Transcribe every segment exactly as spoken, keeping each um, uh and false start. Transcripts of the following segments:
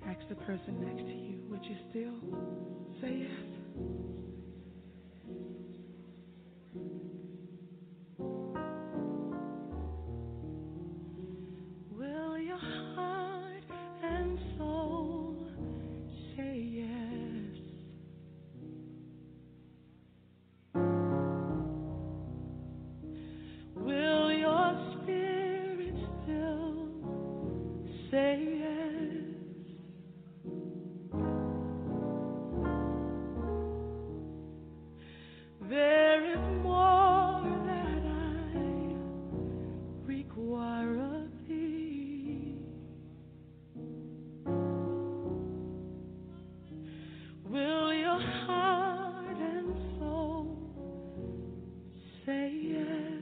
Ask the person next to you, would you still say yes? Will your heart and soul say yes? Will your spirit still say yes? There is more that I require of thee. Will your heart and soul say yes?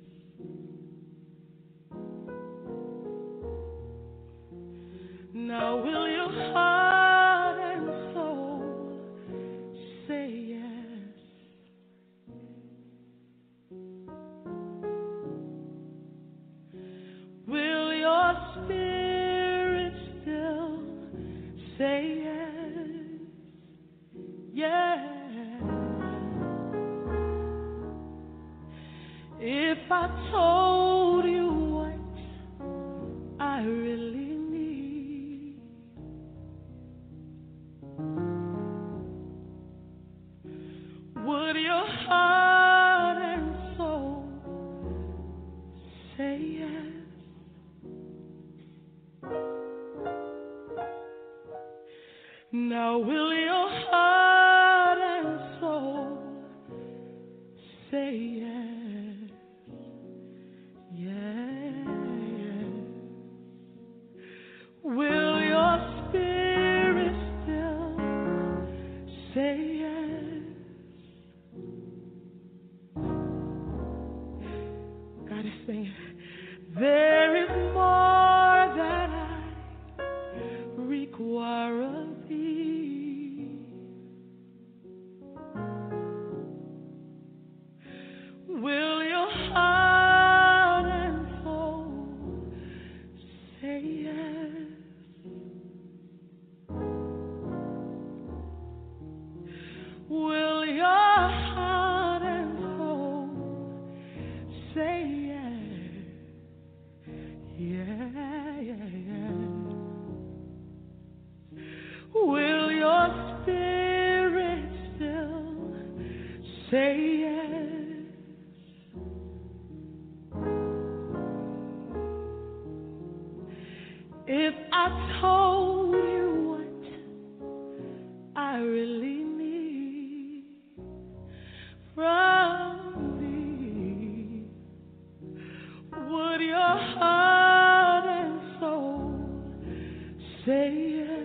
Now will your heart and soul say yes? Will your spirit still say yes? Yes. If I told you what I really need, would your heart and soul say yes? Now will your heart and soul say yes? Yes. Will your spirit still say yes? God is saying, there is more that I require of thee. Will your heart and soul say yes? Will your heart and soul say yes? Yeah, yeah, yeah. Will your spirit still say yes? If I told you what I really need from thee, would your heart and soul say yes?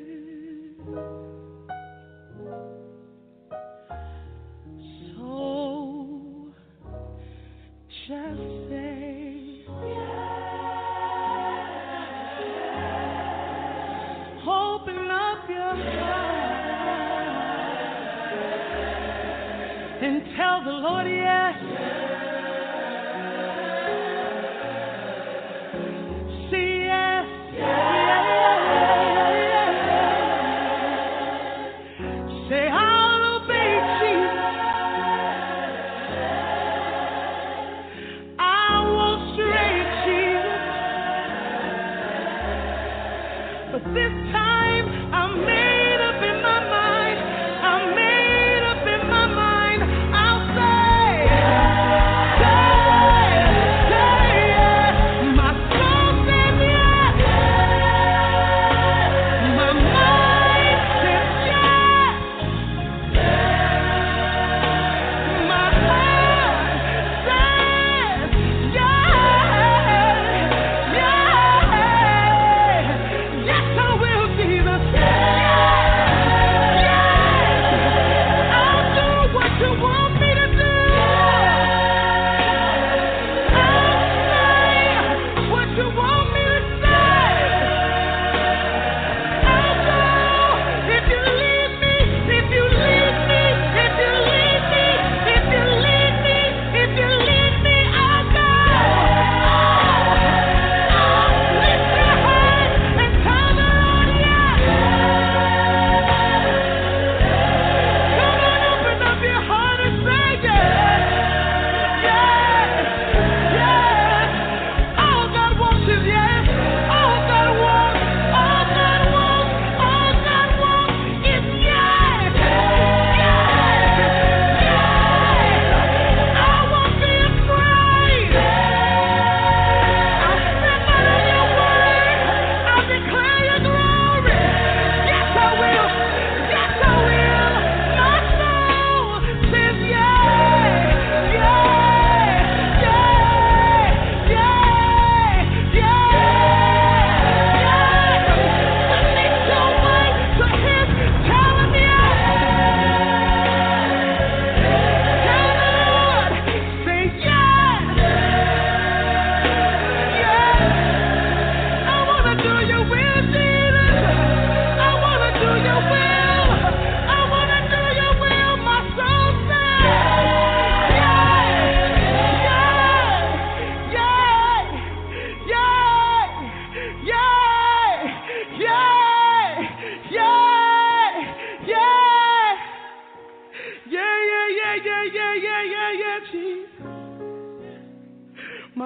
So just say yes. Open up your heart and tell the Lord yes. Say yes. Yes. Say I'll obey Jesus. I won't stray, Jesus. But this time I'm made up in my mind. I'm made up in my mind. I'll say, say, say yes. My soul says yes. My mind says yes. My heart says yes. Yes. Yes, I will, Jesus. Yes.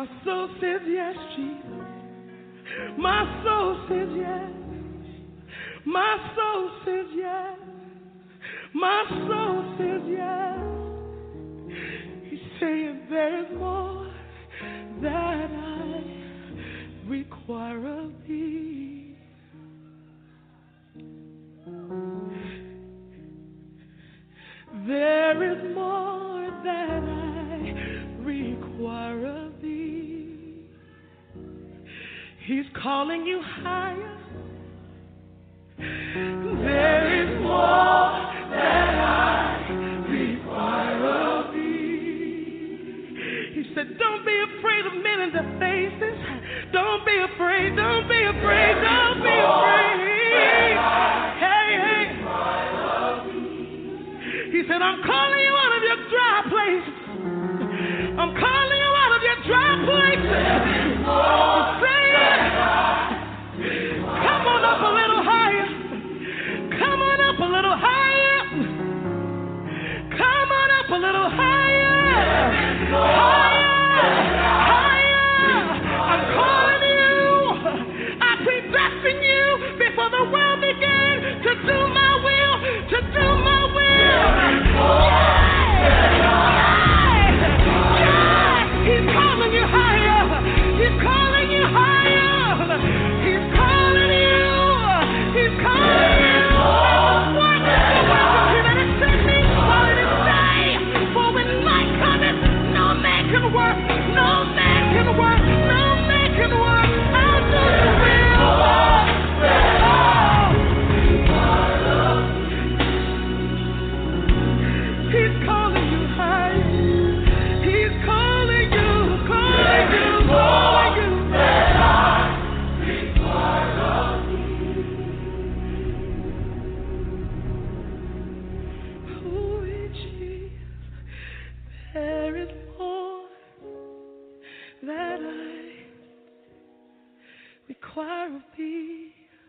My soul says yes, Jesus. My soul says yes. My soul says yes. My soul says yes. He's saying there is more that I require of thee. There is more that I require of thee. He's calling you higher. There is more that I require of thee. He said, don't be afraid of men in the faces. Don't be afraid, don't be afraid, don't be afraid. Hey, hey. He said, I'm calling you out of your dry places. I'm calling you out of your dry places. Say it. Come on up a little higher. Come on up a little higher. Come on up a little higher. Higher. Higher. I'm calling you. I predestined you before the world began to do my will, to do my will. He's calling you higher. He's calling you higher. He's calling you. He's calling you. Work the work that is set me while it is day. For when night cometh, no man can work. No man can work. No man can work. I'll do the will. He's calling you higher. He's calling you, calling you, calling you. Oh, Jesus, there is more that I require of thee.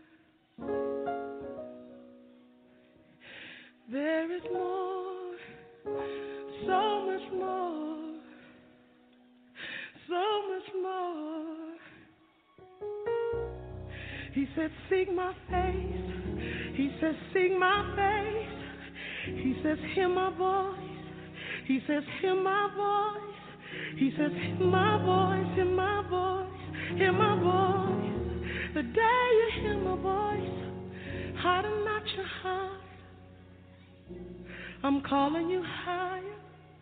There is more, so much more, so much more. He said, seek my face. He says, seek my face. He says, hear my voice. He says, hear my voice. He says, hear my voice, hear my voice, hear my voice. The day you hear my voice, harden not your heart. I'm calling you higher.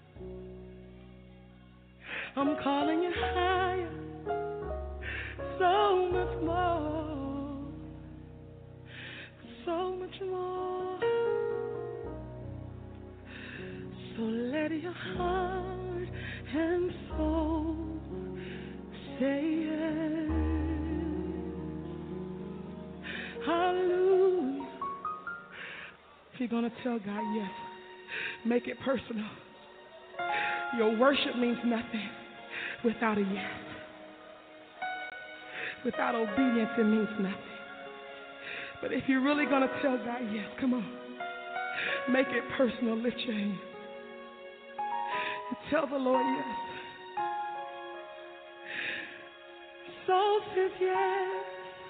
I'm calling you higher. So much more. So much more. So let your heart and soul say yes. Hallelujah. If you're going to tell God yes, make it personal. Your worship means nothing without a yes. Without obedience, it means nothing. But if you're really going to tell God yes, come on. Make it personal. Lift your hand. And tell the Lord yes. Soul says yes.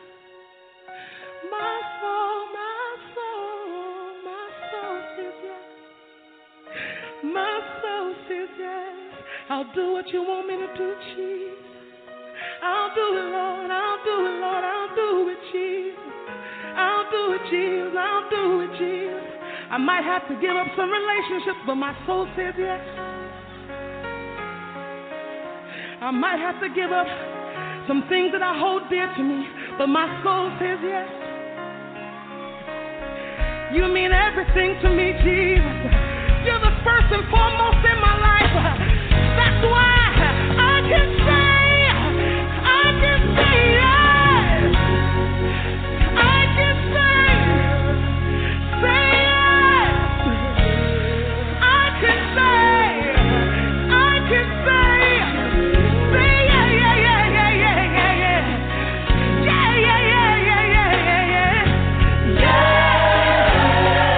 My soul, my soul, my soul says yes. My soul says yes. I'll do what you want me to do, Jesus. I'll do it, Lord. I'll do it, Lord. I'll do it, Jesus. I'll do it, Jesus. I'll do it, Jesus. I might have to give up some relationships, but my soul says yes. I might have to give up some things that I hold dear to me, but my soul says yes. You mean everything to me, Jesus. You're the first and foremost in my life. That's why I can say, I can say yes. I can say, say yes. I can say, I can say, say yeah, yeah, yeah, yeah, yeah, yeah, yeah. Yeah, yeah, yeah, yeah, yeah, yeah, yeah. Yeah.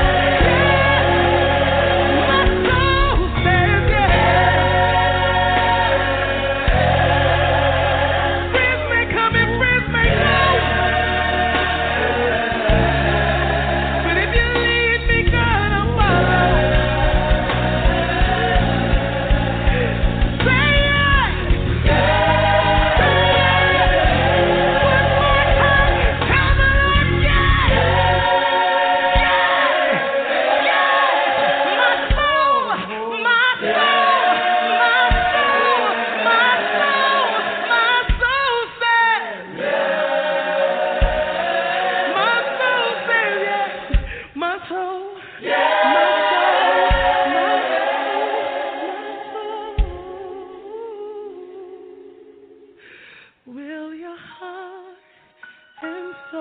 My soul says yes.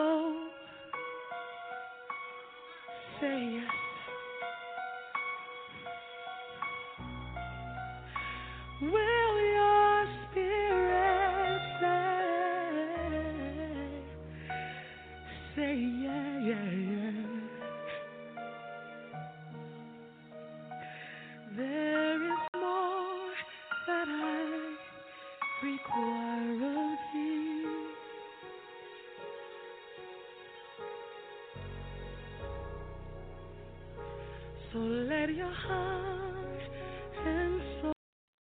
soul say yes? Will your spirit say, say yeah, yeah, yeah? There is more that I require of thee. So let your heart and soul.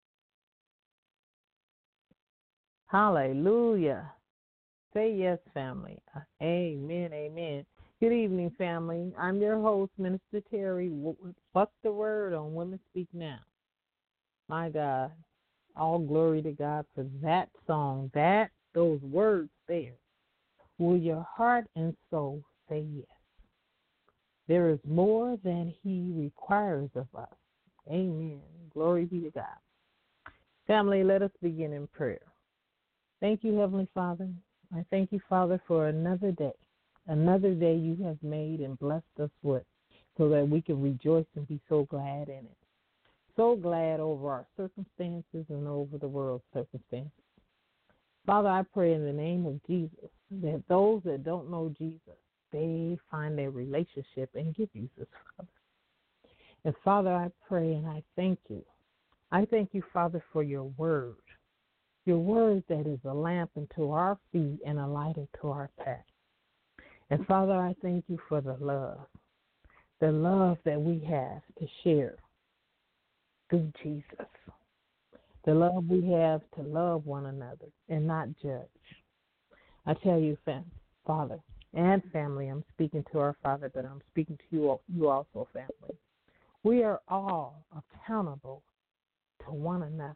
Hallelujah. Say yes, family. Uh, Amen, amen. Good evening, family. I'm your host, Minister Terry. What's the word on Women Speak Now? My God, all glory to God for that song, that, those words there. Will your heart and soul say yes? There is more than He requires of us. Amen. Glory be to God. Family, let us begin in prayer. Thank you, Heavenly Father. I thank you, Father, for another day, another day you have made and blessed us with, so that we can rejoice and be so glad in it. So glad over our circumstances and over the world's circumstances. Father, I pray in the name of Jesus that those that don't know Jesus, they find their relationship and get Jesus, Father. And Father, I pray and I thank you. I thank you, Father, for your word. Your word that is a lamp unto our feet and a light unto our path. And Father, I thank you for the love, the love that we have to share through Jesus. The love we have to love one another and not judge. I tell you, fam, Father and family, I'm speaking to our Father, but I'm speaking to you, you also, family. We are all accountable to one another,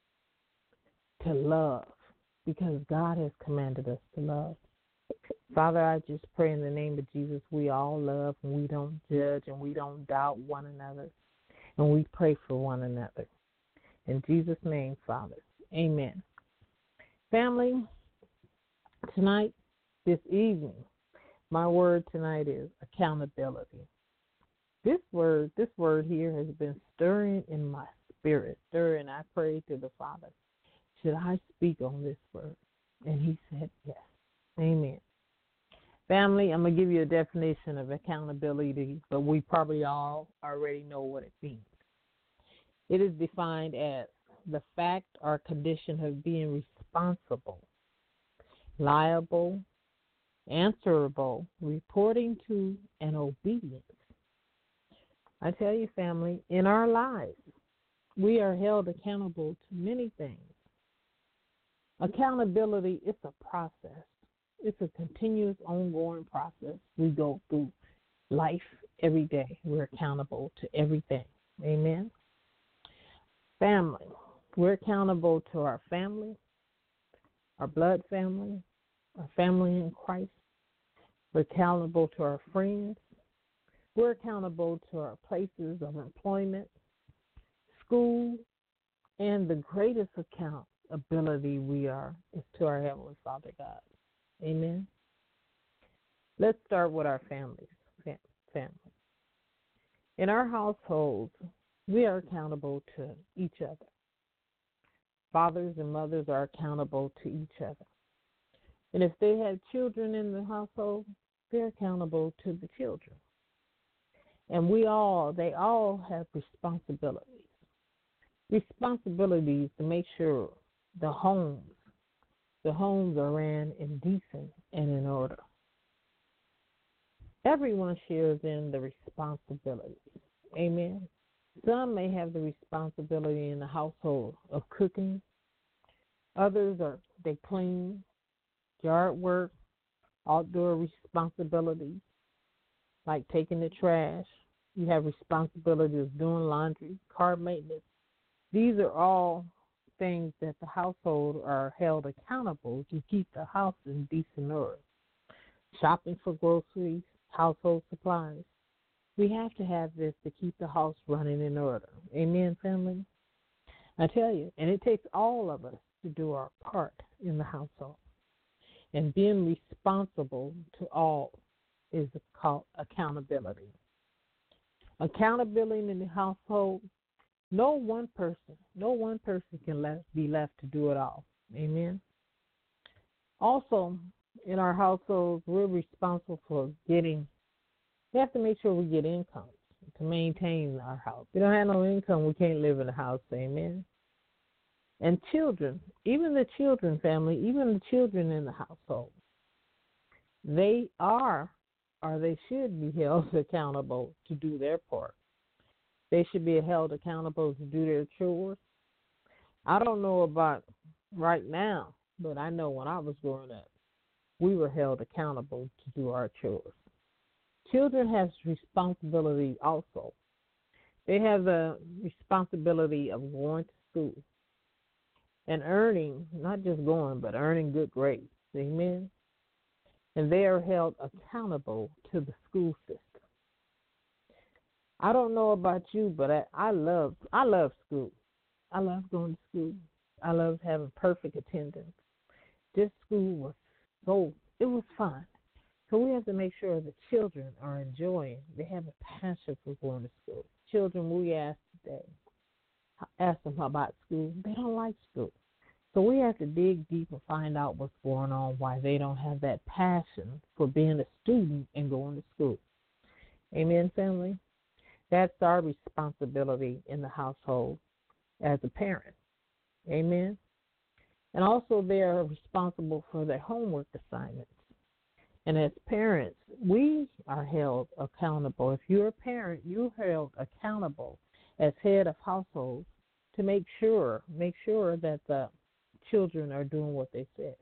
to love, because God has commanded us to love. Father, I just pray in the name of Jesus, we all love and we don't judge and we don't doubt one another, and we pray for one another. In Jesus' name, Father, amen. Family, tonight, this evening, my word tonight is accountability. This word, this word here has been stirring in my spirit, stirring. I prayed to the Father, should I speak on this word? And he said yes. Amen. Family, I'm going to give you a definition of accountability, but we probably all already know what it means. It is defined as the fact or condition of being responsible, liable, answerable, reporting to, and obedient. I tell you, family, in our lives, we are held accountable to many things. Accountability is a process. It's a continuous, ongoing process. We go through life every day. We're accountable to everything. Amen. Family. We're accountable to our family, our blood family, our family in Christ. We're accountable to our friends. We're accountable to our places of employment, school, and the greatest accountability we are is to our Heavenly Father God. Amen. Let's start with our families, fam- family. In our households, we are accountable to each other. Fathers and mothers are accountable to each other. And if they have children in the household, they're accountable to the children. And we all, they all have responsibilities. Responsibilities to make sure the homes, the homes are ran in decent and in order. Everyone shares in the responsibilities. Amen. Some may have the responsibility in the household of cooking. Others are they clean, yard work, outdoor responsibilities, like taking the trash. You have responsibilities of doing laundry, car maintenance. These are all things that the household are held accountable to keep the house in decent order. Shopping for groceries, household supplies. We have to have this to keep the house running in order. Amen, family? I tell you, and it takes all of us to do our part in the household. And being responsible to all is called accountability. Accountability in the household, no one person, no one person can left, be left to do it all. Amen. Also, in our households, we're responsible for getting, we have to make sure we get income to maintain our house. If we don't have no income, we can't live in the house. Amen. And children, even the children family, even the children in the household, they are or they should be held accountable to do their part. They should be held accountable to do their chores. I don't know about right now, but I know when I was growing up, we were held accountable to do our chores. Children have responsibility also. They have the responsibility of going to school and earning, not just going, but earning good grades. Amen. And they are held accountable to the school system. I don't know about you, but I, I love I love school. I love going to school. I love having perfect attendance. This school was so, it was fun. So we have to make sure the children are enjoying, they have a passion for going to school. Children, we ask today, ask them about school. They don't like school. So we have to dig deep and find out what's going on, why they don't have that passion for being a student and going to school. Amen, family? That's our responsibility in the household as a parent. Amen? And also they are responsible for their homework assignments. And as parents, we are held accountable. If you're a parent, you're held accountable as head of household to make sure, make sure that the children are doing what they said.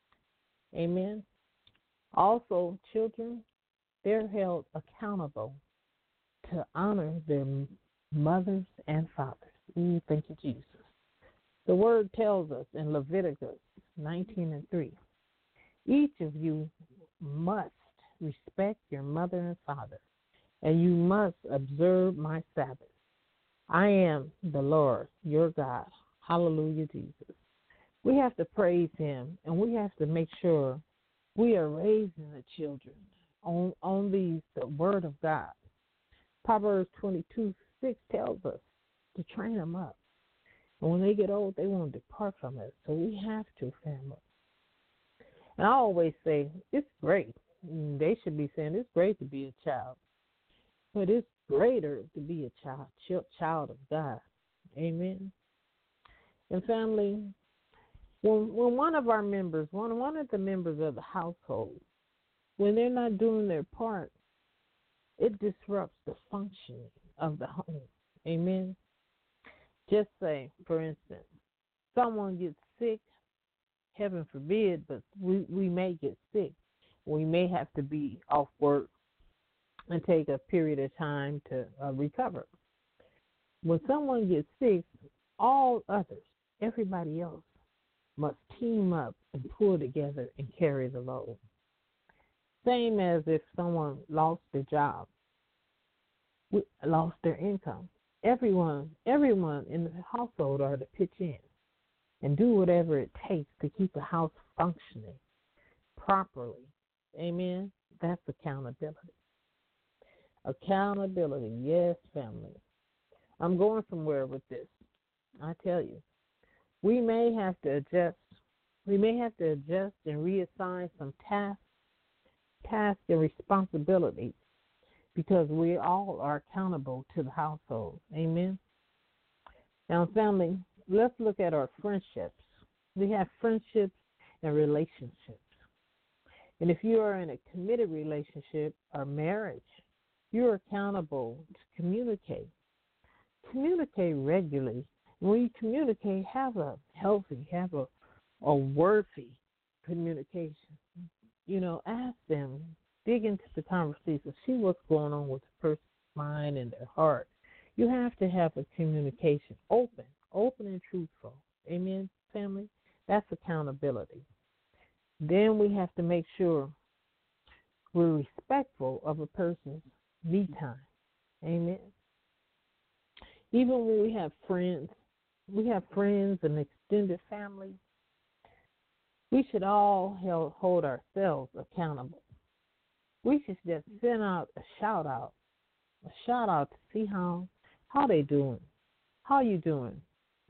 Amen. Also, children, they're held accountable to honor their mothers and fathers. Ooh, thank you, Jesus. The word tells us in Leviticus nineteen and three, each of you must respect your mother and father, and you must observe my Sabbath. I am the Lord, your God. Hallelujah, Jesus. We have to praise him, and we have to make sure we are raising the children on, on these, the word of God. Proverbs twenty-two six tells us to train them up. And when they get old, they won't depart from it. So we have to, family. And I always say, it's great. They should be saying it's great to be a child. But it's greater to be a child, child of God. Amen. And family, when when one of our members, one one of the members of the household, when they're not doing their part, it disrupts the functioning of the home. Amen. Just say, for instance, someone gets sick, heaven forbid, but we, we may get sick. We may have to be off work and take a period of time to uh, recover. When someone gets sick, all others, everybody else, must team up and pull together and carry the load. Same as if someone lost their job, lost their income. Everyone, everyone in the household are to pitch in and do whatever it takes to keep the house functioning properly. Amen? That's accountability. Accountability, yes, family. I'm going somewhere with this. I tell you, we may have to adjust. We may have to adjust and reassign some tasks, tasks and responsibilities because we all are accountable to the household. Amen? Now, family, let's look at our friendships. We have friendships and relationships. And if you are in a committed relationship or marriage, you're accountable to communicate. Communicate regularly. When you communicate, have a healthy, have a, a worthy communication. You know, ask them, dig into the conversation, see what's going on with the person's mind and their heart. You have to have a communication open, open and truthful. Amen, family? That's accountability. Then we have to make sure we're respectful of a person's me time. Amen. Even when we have friends, we have friends and extended family, We should all held, hold ourselves accountable. We should just send out a shout out, a shout out to see how how they doing, how you doing.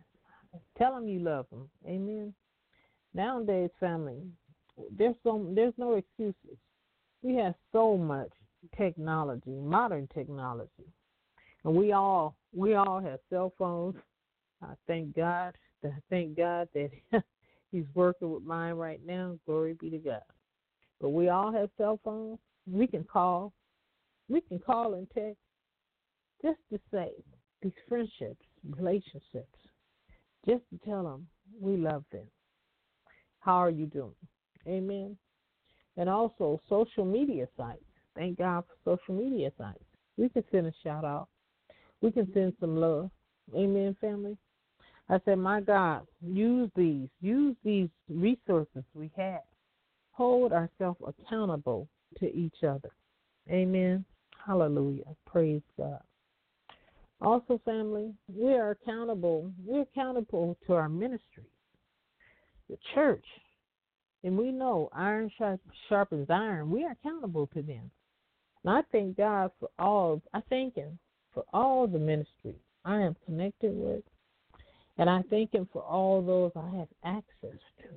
Tell them you love them. Amen. Nowadays, family, there's so there's no excuses. We have so much technology, modern technology, and we all we all have cell phones. I thank God. I thank God that He's working with mine right now. Glory be to God. But we all have cell phones. We can call. We can call and text just to say these friendships, relationships, just to tell them we love them. How are you doing? Amen. And also social media sites. Thank God for social media sites. We can send a shout out. We can send some love. Amen, family. I said, my God, use these. Use these resources we have. Hold ourselves accountable to each other. Amen. Hallelujah. Praise God. Also, family, we are accountable. We're accountable to our ministry, the church. And we know iron sharpens iron. We are accountable to them. And I thank God for all, I thank Him for all the ministries I am connected with. And I thank Him for all those I have access to.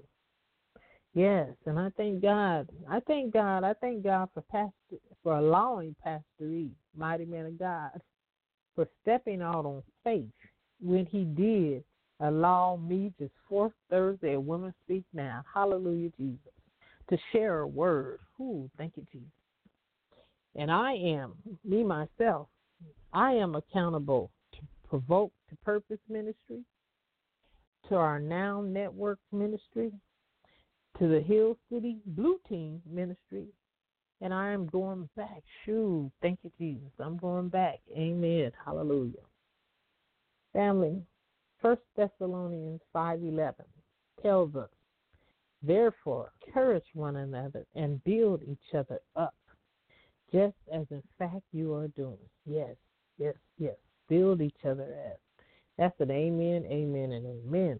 Yes, and I thank God. I thank God. I thank God for Pastor for allowing Pastor E, mighty man of God, for stepping out on faith when he did allow me this fourth Thursday at Women Speak Now. Hallelujah, Jesus, to share a word. Ooh, thank you, Jesus. And I am, me myself, I am accountable to Provoke to Purpose Ministry, to our Now Network Ministry, to the Hill City Blue Team Ministry, and I am going back. Shoo, thank you, Jesus. I'm going back. Amen. Hallelujah. Family, First Thessalonians five eleven tells us, therefore, encourage one another and build each other up, just as in fact you are doing. Yes, yes, yes. Build each other up. That's an amen, amen, and amen.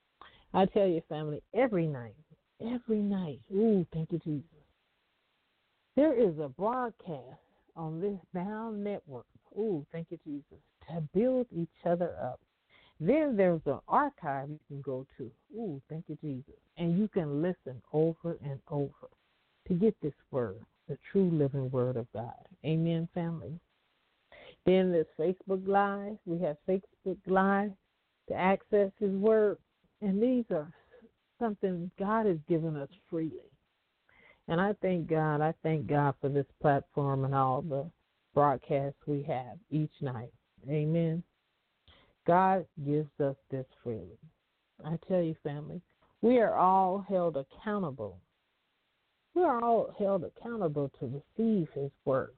I tell you, family, every night, every night, ooh, thank you, Jesus, there is a broadcast on this Now Network, ooh, thank you, Jesus, to build each other up. Then there's an archive you can go to, ooh, thank you, Jesus, and you can listen over and over to get this word, the true living word of God. Amen, family. Then there's Facebook Live. We have Facebook Live to access His word. And these are something God has given us freely. And I thank God, I thank God for this platform and all the broadcasts we have each night. Amen. God gives us this freely. I tell you, family, we are all held accountable. We are all held accountable to receive His word.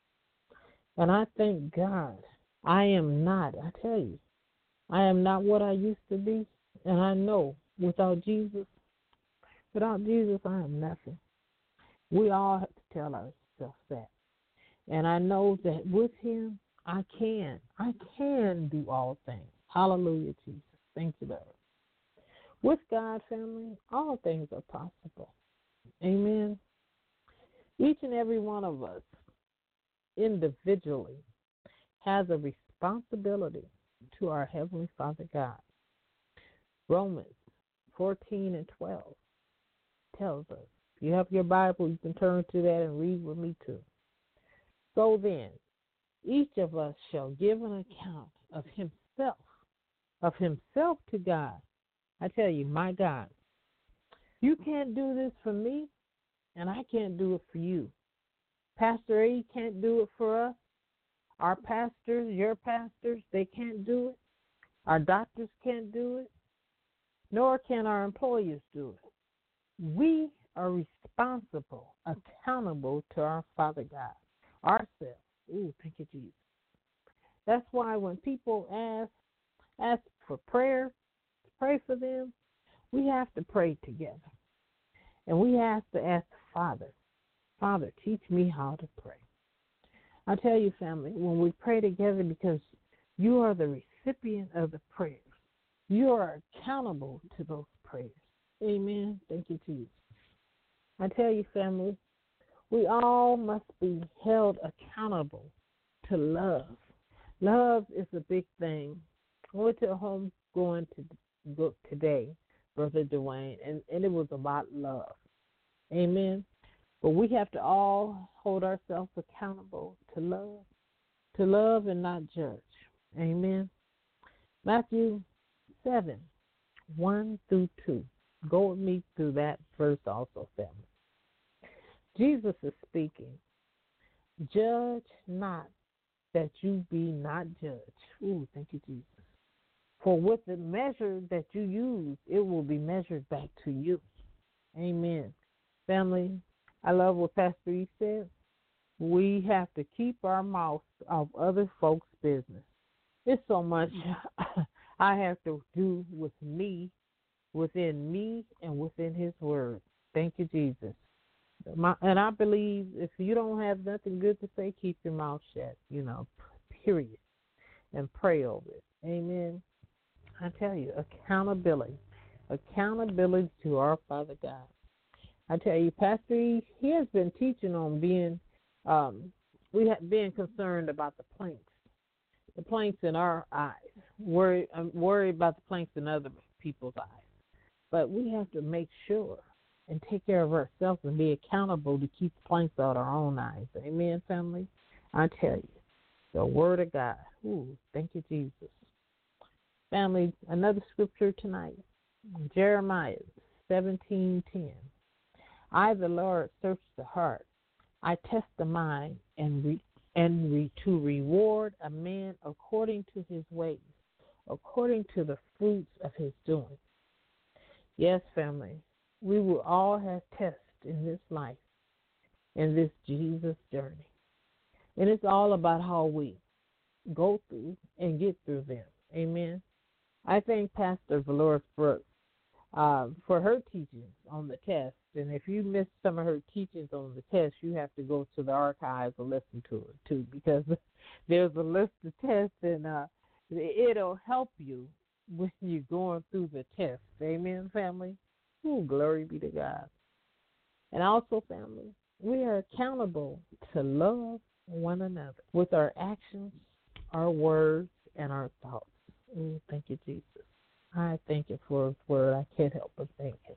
And I thank God. I am not, I tell you, I am not what I used to be. And I know without Jesus, without Jesus, I am nothing. We all have to tell ourselves that. And I know that with Him, I can. I can do all things. Hallelujah, Jesus. Thank you, Lord. With God, family, all things are possible. Amen. Each and every one of us individually has a responsibility to our Heavenly Father God. Romans fourteen and twelve tells us. If you have your Bible, you can turn to that and read with me too. So then, each of us shall give an account of himself, of himself to God. I tell you, my God, you can't do this for me, and I can't do it for you. Pastor A can't do it for us. Our pastors, your pastors, they can't do it. Our doctors can't do it. Nor can our employers do it. We are responsible, accountable to our Father God, ourselves. Ooh, thank you, Jesus. That's why when people ask ask for prayer, pray for them, we have to pray together. And we have to ask the Father, Father, teach me how to pray. I tell you, family, when we pray together, because you are the recipient of the prayers, you are accountable to those prayers. Amen. Thank you, Jesus. I tell you, family, we all must be held accountable to love. Love is a big thing. I went to a home going to book today, Brother Dwayne, and, and it was about love. Amen. But we have to all hold ourselves accountable to love, to love and not judge. Amen. Matthew seven, one through two. Go with me through that verse also, family. Jesus is speaking. Judge not that you be not judged. Ooh, thank you, Jesus. For with the measure that you use, it will be measured back to you. Amen. Family, I love what Pastor E said. We have to keep our mouth off other folks' business. It's so much I have to do with me, within me, and within His Word. Thank you, Jesus. My, and I believe if you don't have nothing good to say, keep your mouth shut, you know, period, and pray over it. Amen. I tell you, accountability, accountability to our Father God. I tell you, Pastor E, he has been teaching on being, um, we have being concerned about the planks, the planks in our eyes. Worry, I'm worried about the planks in other people's eyes. But we have to make sure and take care of ourselves and be accountable to keep the planks out of our own eyes. Amen, family? I tell you, the Word of God. Ooh, thank you, Jesus. Family, another scripture tonight, Jeremiah seventeen ten. I, the Lord, search the heart. I test the mind and re, and re, to reward a man according to his ways, according to the fruits of his doing. Yes, family, we will all have tests in this life, in this Jesus journey. And it's all about how we go through and get through them. Amen. I thank Pastor Dolores Brooks uh, for her teachings on the test. And if you missed some of her teachings on the test, you have to go to the archives and listen to it too, because there's a list of tests, and uh, it'll help you when you're going through the test. Amen, family? Ooh, glory be to God. And also, family, we are accountable to love one another with our actions, our words, and our thoughts. Ooh, thank you, Jesus. I thank you for His word. I can't help but thank Him.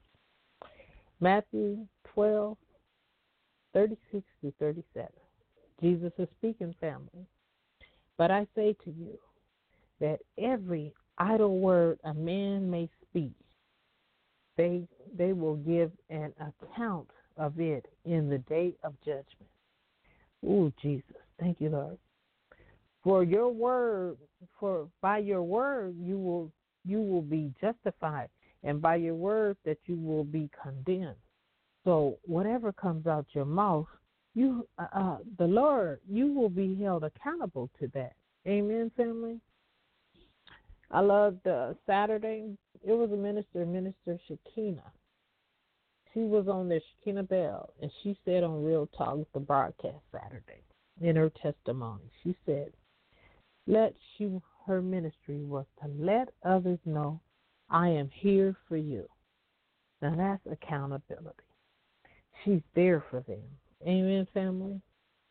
Matthew twelve, thirty-six to thirty-seven. Jesus is speaking, family. But I say to you that every idle word a man may speak, they they will give an account of it in the day of judgment. Ooh, Jesus. Thank you, Lord. For your word, for by your word you will you will be justified, and by your word that you will be condemned. So whatever comes out your mouth, you uh, uh, the Lord, you will be held accountable to that. Amen, family. I loved uh, Saturday. It was a minister, Minister Shakina. She was on there, Shakina Bell, and she said on Real Talk, the broadcast Saturday, in her testimony, she said, let she, her ministry was to let others know I am here for you. Now that's accountability. She's there for them. Amen, family?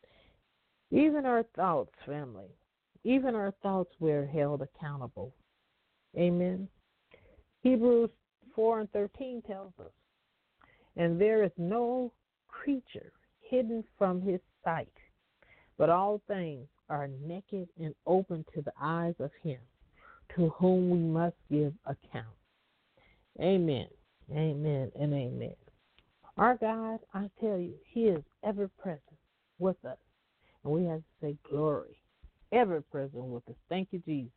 Even our thoughts, family, even our thoughts we're held accountable. Amen. Hebrews four and thirteen tells us, and there is no creature hidden from his sight, but all things are naked and open to the eyes of him to whom we must give account. Amen, amen, and amen. Our God, I tell you, He is ever present with us. And we have to say glory, ever present with us. Thank you, Jesus.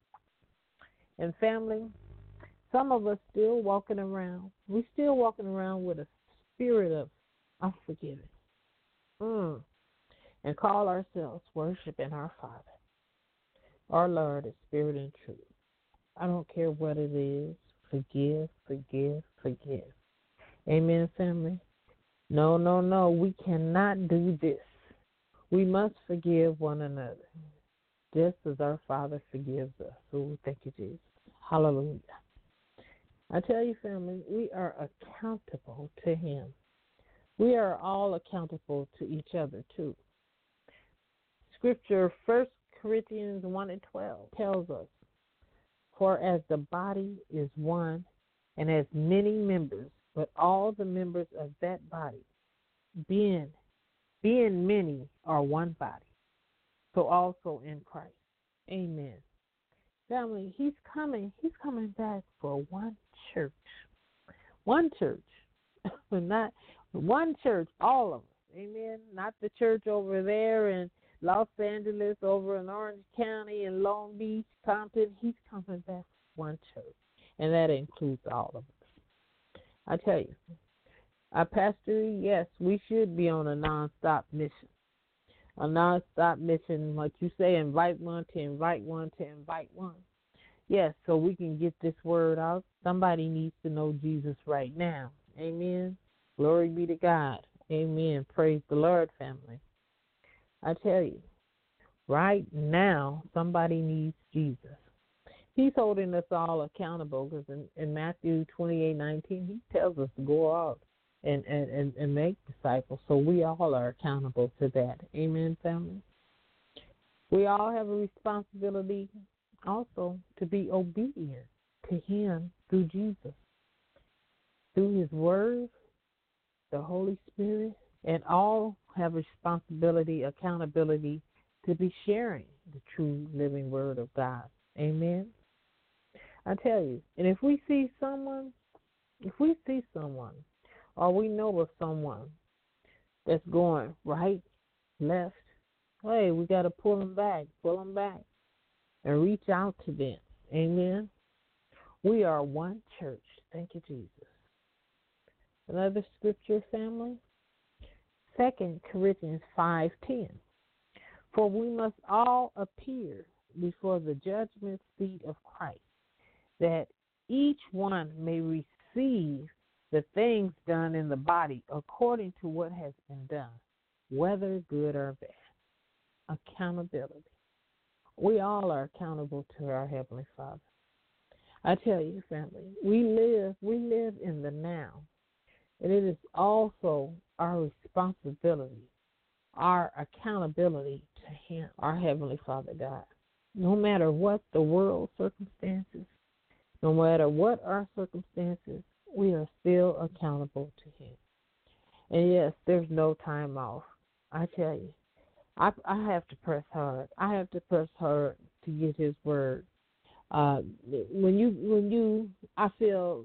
And family, some of us still walking around, we still walking around with a spirit of unforgiving. Mm. And call ourselves worshiping our Father. Our Lord is spirit and truth. I don't care what it is. Forgive, forgive, forgive. Amen, family? No, no, no. We cannot do this. We must forgive one another, just as our Father forgives us. Oh, thank you, Jesus. Hallelujah. I tell you, family, we are accountable to Him. We are all accountable to each other, too. Scripture, First Corinthians one and twelve, tells us, for as the body is one and has many members, but all the members of that body, being, being many, are one body, so also in Christ. Amen. Family, He's coming. He's coming back for one church. One church. Not one church, all of us. Amen. Not the church over there in Los Angeles, over in Orange County, in Long Beach, Compton. He's coming back for one church, and that includes all of us. I tell you, our pastor, yes, we should be on a nonstop mission. A nonstop mission, like you say, invite one to invite one to invite one. Yes, so we can get this word out. Somebody needs to know Jesus right now. Amen. Glory be to God. Amen. Praise the Lord, family. I tell you, right now, somebody needs Jesus. He's holding us all accountable because in, in Matthew twenty-eight nineteen, He tells us to go out and, and, and, and make disciples. So we all are accountable to that. Amen, family. We all have a responsibility also to be obedient to Him through Jesus, through His Word, the Holy Spirit, and all have responsibility, accountability to be sharing the true living Word of God. Amen. I tell you, and if we see someone, if we see someone, or we know of someone that's going right, left, hey, we got to pull them back, pull them back, and reach out to them. Amen. We are one church. Thank you, Jesus. Another scripture, family. Second Corinthians five ten. For we must all appear before the judgment seat of Christ, that each one may receive the things done in the body according to what has been done, whether good or bad. Accountability. We all are accountable to our Heavenly Father. I tell you, family, we live, we live in the now, and it is also our responsibility, our accountability to Him, our Heavenly Father God. No matter what the world circumstances, no matter what our circumstances, we are still accountable to Him. And yes, there's no time off. I tell you, I, I have to press hard. I have to press hard to get His word. Uh, when you, when you, I feel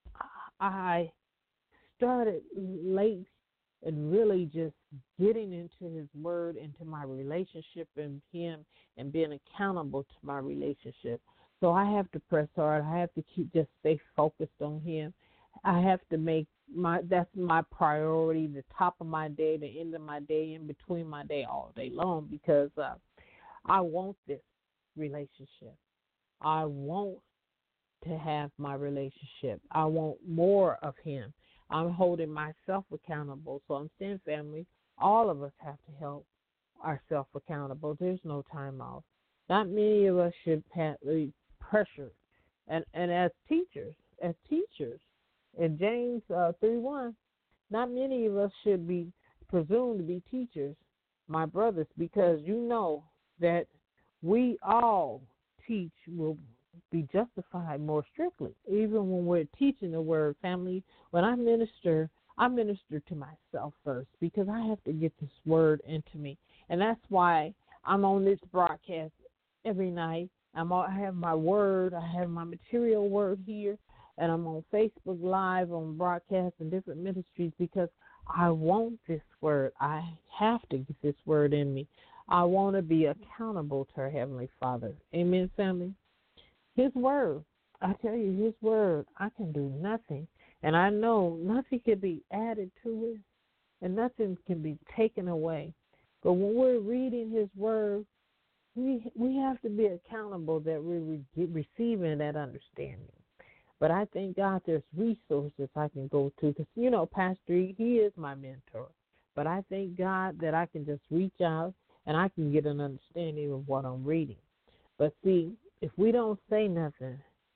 I started late and really just getting into His word, into my relationship and Him, and being accountable to my relationship. So I have to press hard. I have to keep just stay focused on Him. I have to make my that's my priority, the top of my day, the end of my day, in between my day, all day long, because uh, I want this relationship. I want to have my relationship. I want more of Him. I'm holding myself accountable. So I'm saying, family, all of us have to help ourselves accountable. There's no time off. Not many of us should have pressure. And and as teachers, as teachers, in James uh, three one, not many of us should be presumed to be teachers, my brothers, because you know that we all teach will be justified more strictly. Even when we're teaching the word, family, when I minister, I minister to myself first, because I have to get this word into me. And that's why I'm on this broadcast every night. I'm all, I have my word, I have my material word here, and I'm on Facebook Live, on broadcasts and different ministries, because I want this word. I have to get this word in me. I want to be accountable to our Heavenly Father. Amen, family? His word, I tell you, His word, I can do nothing. And I know nothing can be added to it, and nothing can be taken away. But when we're reading His word, we we have to be accountable that we're re- receiving that understanding. But I thank God there's resources I can go to, because, you know, Pastor E, he is my mentor. But I thank God that I can just reach out and I can get an understanding of what I'm reading. But see, if we don't say nothing,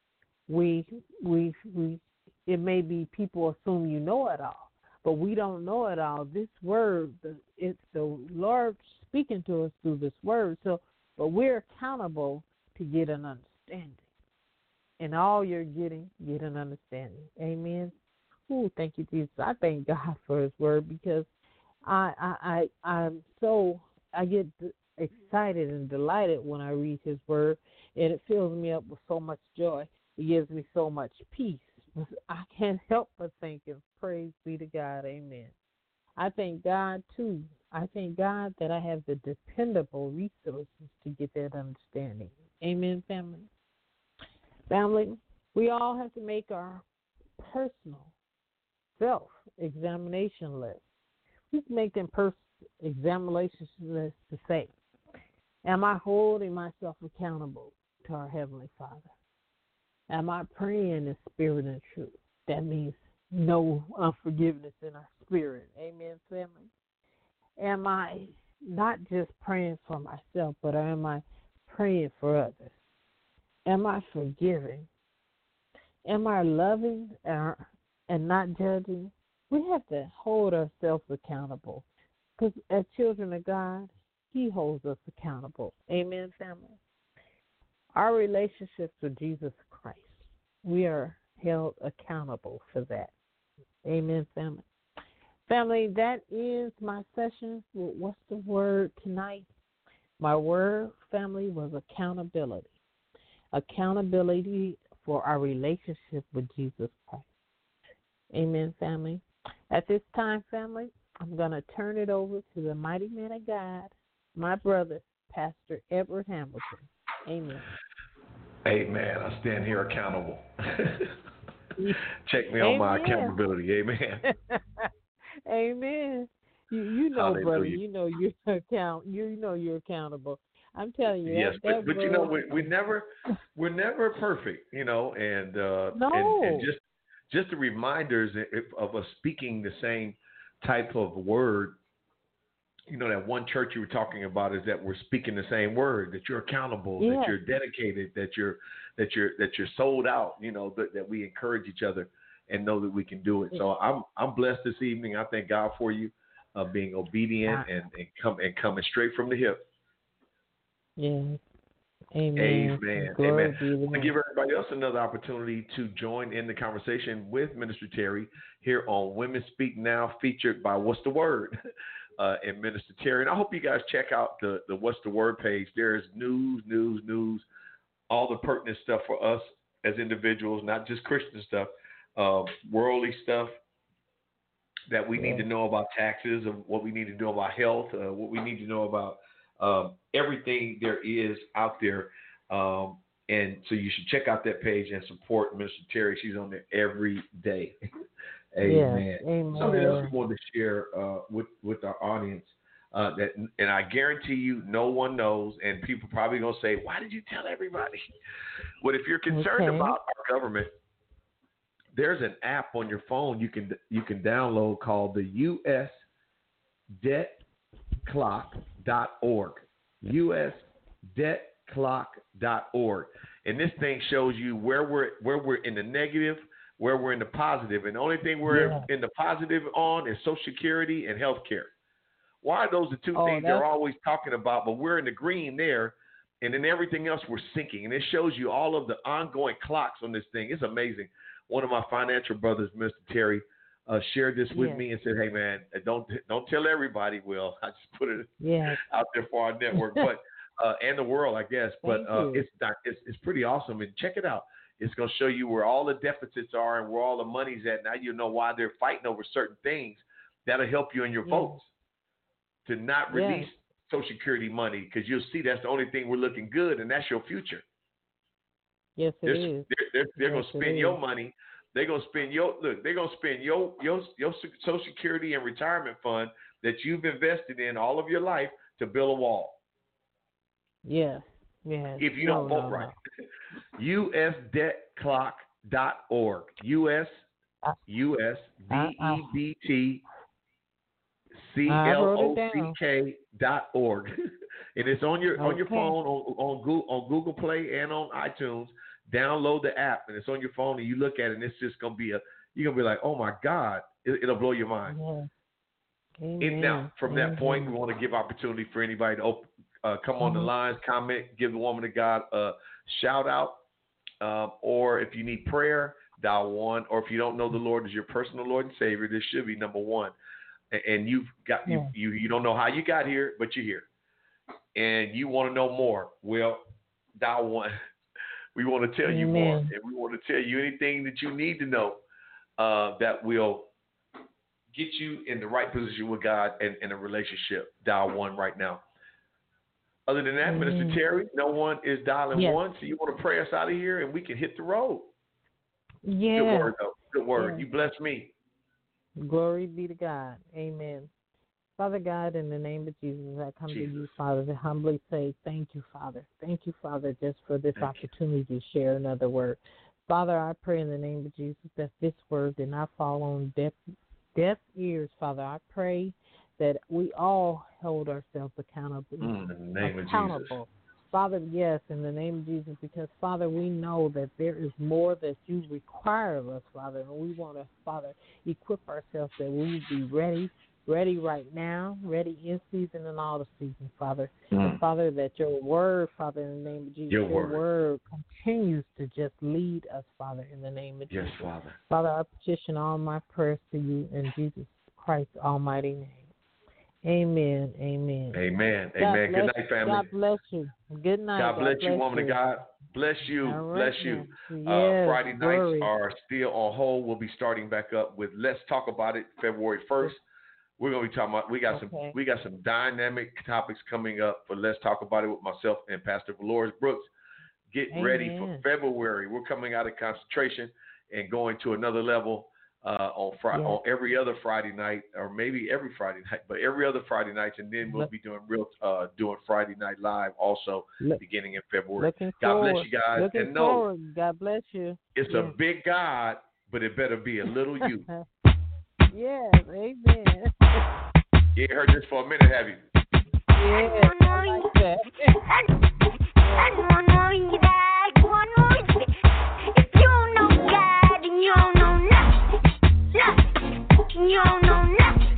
we we we it may be people assume you know it all, but we don't know it all. This word, the, it's the Lord speaking to us through this word. So, but we're accountable to get an understanding. And all you're getting, get an understanding. Amen. Ooh, thank you, Jesus. I thank God for His word because I I I I'm so I get excited and delighted when I read His word, and it fills me up with so much joy. It gives me so much peace. I can't help but think and praise be to God. Amen. I thank God, too. I thank God that I have the dependable resources to get that understanding. Amen, family. Family, we all have to make our personal self-examination list. We can make them personal examination lists to say, am I holding myself accountable to our Heavenly Father? Am I praying in spirit and truth? That means no unforgiveness in our spirit. Amen, family. Am I not just praying for myself, but am I praying for others? Am I forgiving? Am I loving and not judging? We have to hold ourselves accountable because as children of God, He holds us accountable. Amen, family. Our relationships with Jesus Christ, we are held accountable for that. Amen, family. Family, that is my session with What's the Word tonight. My word, family, was accountability. Accountability for our relationship with Jesus Christ. Amen, family. At this time, family, I'm going to turn it over to the mighty man of God, my brother, Pastor Edward Hamilton. Amen. Amen. I stand here accountable. Check me on Amen. my accountability. Amen. Amen. You you know, Hallelujah. brother, you know you're account you know you're accountable. I'm telling you. Yes, that, but, that but you know we we word- never we're never perfect, you know, and uh, No. and, and just just the reminders of us speaking the same type of word. You know, that one church you were talking about is that we're speaking the same word, that you're accountable, Yes. that you're dedicated, that you're that you're that you're sold out, you know, that, that we encourage each other and know that we can do it. So I'm I'm blessed this evening. I thank God for you uh, being obedient Ah. and, and come and coming straight from the hip. Yes. Amen. Amen. Glory Amen. be to I want to God. give everybody else another opportunity to join in the conversation with Minister Terry here on Women Speak Now, featured by What's the Word? Uh, and Minister Terry. And I hope you guys check out the, the What's the Word page. There's news, news, news, all the pertinent stuff for us as individuals, not just Christian stuff, uh, worldly stuff that we need to know about taxes, of what we need to know about health, uh, what we need to know about um, everything there is out there. Um, and so you should check out that page and support Minister Terry. She's on there every day. Amen. Yes, amen. Something else we want to share uh, with with our audience uh, that, and I guarantee you, no one knows, and people probably gonna say, "Why did you tell everybody?" Well, if you're concerned Okay. about our government, there's an app on your phone you can you can download called the U S debt clock dot org. U S debt clock dot org, and this thing shows you where we're where we're in the negative, where we're in the positive, and the only thing we're Yeah. in the positive on is Social Security and health care. Why are those the two Oh, things that's- they're always talking about, but we're in the green there, and then everything else we're sinking, and it shows you all of the ongoing clocks on this thing. It's amazing. One of my financial brothers, Mister Terry, uh, shared this with Yes. me and said, "Hey, man, don't don't tell everybody." Well, I just put it Yes. out there for our network, but uh, and the world, I guess. But Thank uh, you. it's, not, it's it's pretty awesome, and check it out. It's going to show you where all the deficits are and where all the money's at. Now you know why they're fighting over certain things. That'll help you in your Yes. votes to not release Yes. Social Security money, because you'll see that's the only thing we're looking good, and that's your future. Yes, it They're, is. they're, they're, they're going Yes, to it spend is. your money. They're going to spend your look. They're going to spend your your your Social Security and retirement fund that you've invested in all of your life to build a wall. Yes. Yes. If you no, don't vote no, right. U S debt clock dot org. U S Uh, U S D E B T C I L wrote it O C down. K dot org. And it's on your on your Okay. phone, on on Google, on Google Play and on iTunes. download the app, and it's on your phone, and you look at it, and it's just gonna be a you're gonna be like, oh my God, it, it'll blow your mind. Yeah. And now, from that point, we want to give opportunity for anybody to open, uh, come on mm-hmm. the lines, comment, give the woman of God a shout out, um, or if you need prayer, dial one. Or if you don't know the Lord as your personal Lord and Savior, this should be number one. And, and you've got yeah. you, you you don't know how you got here, but you're here, and you want to know more. Well, dial one. We want to tell you Amen. more, and we want to tell you anything that you need to know uh, that will get you in the right position with God and in a relationship. Dial one right now. Other than that, mm-hmm. Minister Terry, no one is dialing yes. one, so you want to pray us out of here and we can hit the road. Yeah. Good word, though. Good word. Yeah. You bless me. Glory be to God. Amen. Father God, in the name of Jesus, I come Jesus. to you, Father, to humbly say thank you, Father. Thank you, Father, just for this thank opportunity you. to share another word. Father, I pray in the name of Jesus that this word did not fall on deaf deaf ears, Father. I pray that we all hold ourselves accountable. Mm, in the name accountable. of Jesus. Father, yes, in the name of Jesus, because, Father, we know that there is more that you require of us, Father, and we want to, Father, equip ourselves that we be ready, ready right now, ready in season and all the season, Father. Mm. And, Father, that your word, Father, in the name of Jesus, your, your word. word continues to just lead us, Father, in the name of yes, Jesus. Yes, Father. Father, I petition all my prayers to you in Jesus Christ's almighty name. Amen. Amen. Amen. God Amen. Good night, family. God bless you. Good night. God bless, God bless you, woman you. of God. Bless you. Right, bless you. yes, Uh, Friday glory. nights are still on hold. We'll be starting back up with Let's Talk About It February first. We're gonna be talking about we got okay. some we got some dynamic topics coming up for Let's Talk About It with myself and Pastor Valores Brooks. Get Amen. ready for February. We're coming out of concentration and going to another level. Uh, on Friday, yeah. on every other Friday night, or maybe every Friday night, but every other Friday night, and then we'll Look, be doing real, uh, doing Friday Night Live also Look, beginning in February. God forward, bless you guys, looking and know forward. God bless you. It's yeah. a big God, but it better be a little you. Yes, amen. You ain't heard this for a minute, have you? Yeah, I like that. You don't know nothing.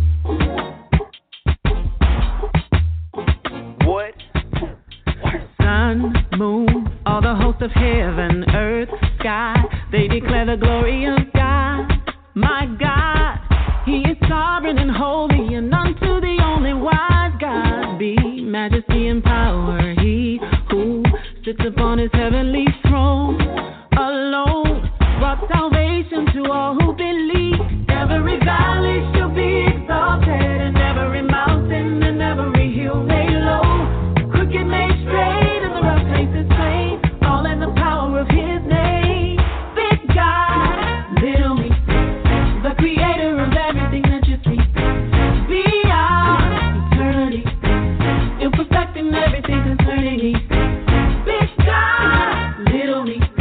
What? Sun, moon, all the hosts of heaven, earth, sky, they declare the glory of God. My God, He is sovereign and holy, and unto the only wise God be majesty and power. He who sits upon His heavenly throne alone brought salvation to all who believe. Every valley shall be exalted, and every mountain and every hill made low. Crooked made straight, and the rough places plain, all in the power of His name. Big God, little me, the creator of everything that you see. Beyond eternity, you're perfecting everything concerning me. Big God, little me.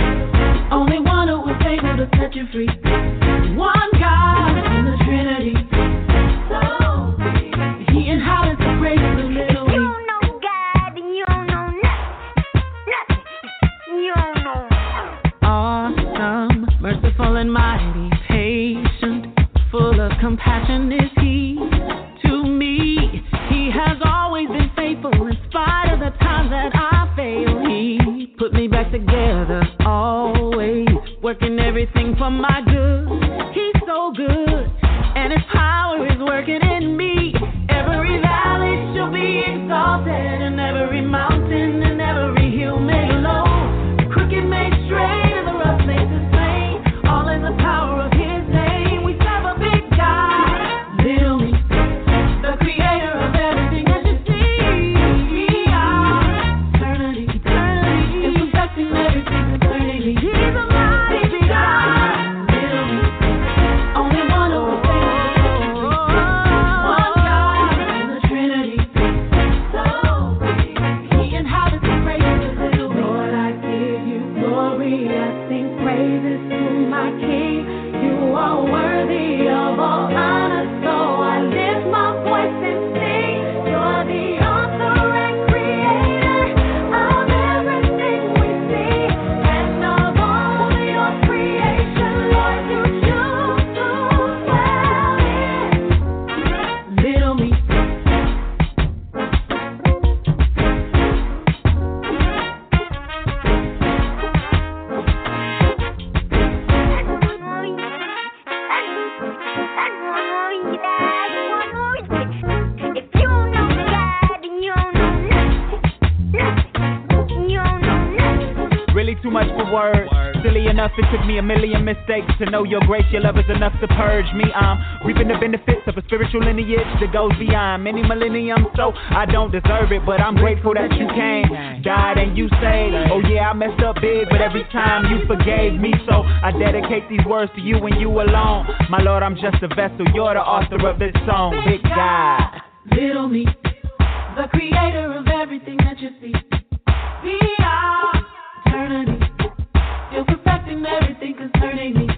enough. It took me a million mistakes to know your grace. Your love is enough to purge me. I'm reaping the benefits of a spiritual lineage that goes beyond many millenniums. So I don't deserve it, but I'm grateful that you came, died, and you saved. Oh yeah, I messed up big, but every time you forgave me. So I dedicate these words to you and you alone. My Lord, I'm just a vessel. You're the author of this song. Big God, little me, the creator of everything that you see. Beyond eternity, you're perfecting everything concerning me.